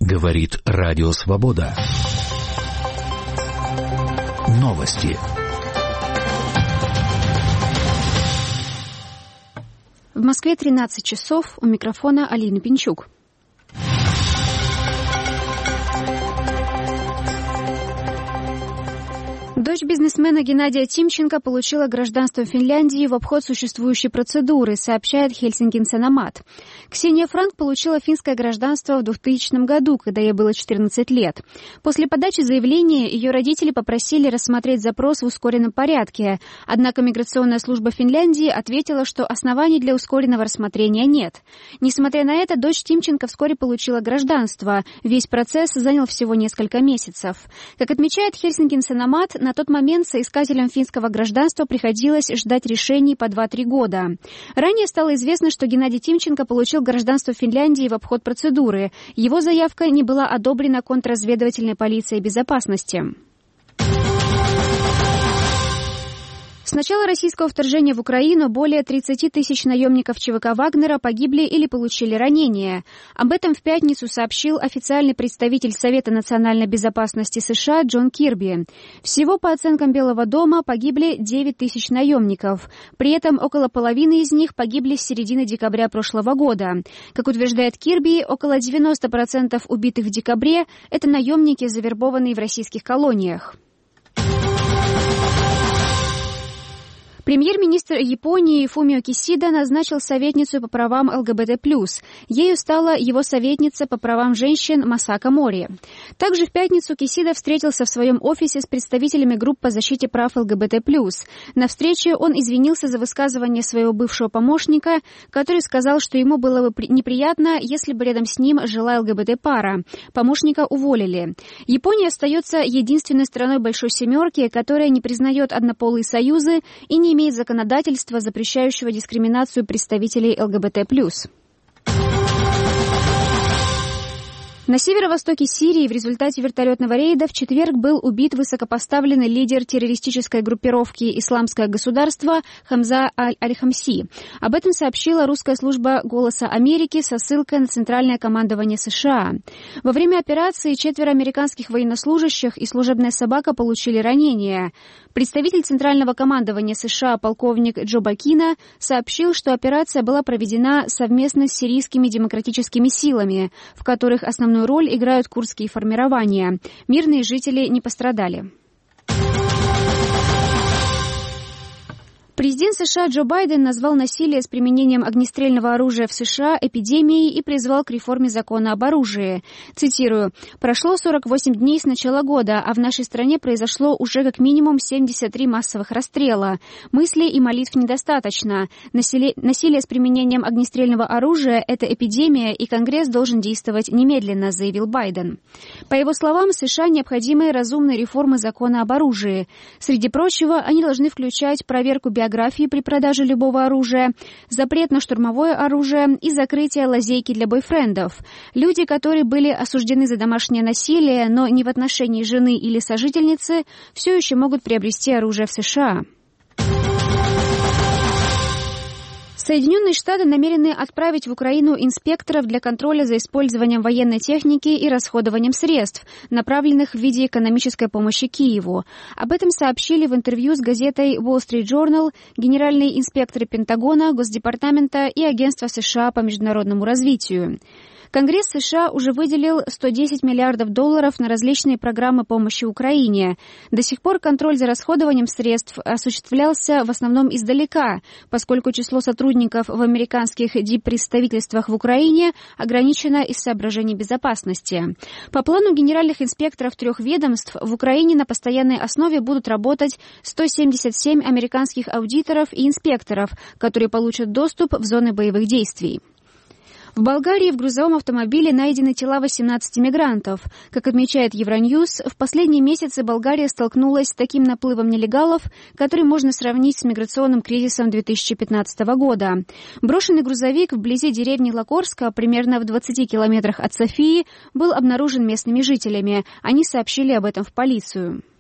Говорит Радио Свобода. Новости. В Москве 13 часов. У микрофона Алина Пинчук. Дочь бизнесмена Геннадия Тимченко получила гражданство Финляндии в обход существующей процедуры, сообщает Helsingin Sanomat. Ксения Франк получила финское гражданство в 2000 году, когда ей было 14 лет. После подачи заявления ее родители попросили рассмотреть запрос в ускоренном порядке. Однако миграционная служба Финляндии ответила, что оснований для ускоренного рассмотрения нет. Несмотря на это, дочь Тимченко вскоре получила гражданство. Весь процесс занял всего несколько месяцев. Как отмечает Helsingin Sanomat, на тот момент соискателям финского гражданства приходилось ждать решений по 2-3 года. Ранее стало известно, что Геннадий Тимченко получил гражданство Финляндии в обход процедуры. Его заявка не была одобрена контрразведывательной полицией безопасности. С начала российского вторжения в Украину более 30 тысяч наемников ЧВК «Вагнера» погибли или получили ранения. Об этом в пятницу сообщил официальный представитель Совета национальной безопасности США Джон Кирби. Всего, по оценкам Белого дома, погибли 9 тысяч наемников. При этом около половины из них погибли с середины декабря прошлого года. Как утверждает Кирби, около 90% убитых в декабре – это наемники, завербованные в российских колониях. Премьер-министр Японии Фумио Кисида назначил советницу по правам ЛГБТ+. Ею стала его советница по правам женщин Масака Мори. Также в пятницу Кисида встретился в своем офисе с представителями групп по защите прав ЛГБТ+. На встрече он извинился за высказывание своего бывшего помощника, который сказал, что ему было бы неприятно, если бы рядом с ним жила ЛГБТ-пара. Помощника уволили. Япония остается единственной страной Большой Семерки, которая не признает однополые союзы и не имеет законодательства, запрещающего дискриминацию представителей ЛГБТ+. На северо-востоке Сирии в результате вертолетного рейда в четверг был убит высокопоставленный лидер террористической группировки «Исламское государство» Хамза Аль-Хамси. Об этом сообщила русская служба «Голоса Америки» со ссылкой на Центральное командование США. Во время операции 4 американских военнослужащих и служебная собака получили ранения. Представитель Центрального командования США полковник Джо Бакина сообщил, что операция была проведена совместно с сирийскими демократическими силами, в которых основную роль играют курдские формирования. Мирные жители не пострадали. Президент США Джо Байден назвал насилие с применением огнестрельного оружия в США эпидемией и призвал к реформе закона об оружии. Цитирую: «Прошло 48 дней с начала года, а в нашей стране произошло уже как минимум 73 массовых расстрела. Мыслей и молитв недостаточно. Насилие с применением огнестрельного оружия – это эпидемия, и Конгресс должен действовать немедленно», заявил Байден. По его словам, США необходимы разумные реформы закона об оружии. Среди прочего, они должны включать проверку биографии при продаже любого оружия, запрет на штурмовое оружие и закрытие лазейки для бойфрендов. Люди, которые были осуждены за домашнее насилие, но не в отношении жены или сожительницы, все еще могут приобрести оружие в США. Соединенные Штаты намерены отправить в Украину инспекторов для контроля за использованием военной техники и расходованием средств, направленных в виде экономической помощи Киеву. Об этом сообщили в интервью с газетой Wall Street Journal генеральные инспекторы Пентагона, Госдепартамента и Агентства США по международному развитию. Конгресс США уже выделил $110 миллиардов на различные программы помощи Украине. До сих пор контроль за расходованием средств осуществлялся в основном издалека, поскольку число сотрудников в американских диппредставительствах в Украине ограничено из соображений безопасности. По плану генеральных инспекторов 3 ведомств в Украине на постоянной основе будут работать 177 американских аудиторов и инспекторов, которые получат доступ в зоны боевых действий. В Болгарии в грузовом автомобиле найдены тела 18 мигрантов. Как отмечает Евроньюз, в последние месяцы Болгария столкнулась с таким наплывом нелегалов, который можно сравнить с миграционным кризисом 2015 года. Брошенный грузовик вблизи деревни Лакорска, примерно в 20 километрах от Софии, был обнаружен местными жителями. Они сообщили об этом в полицию.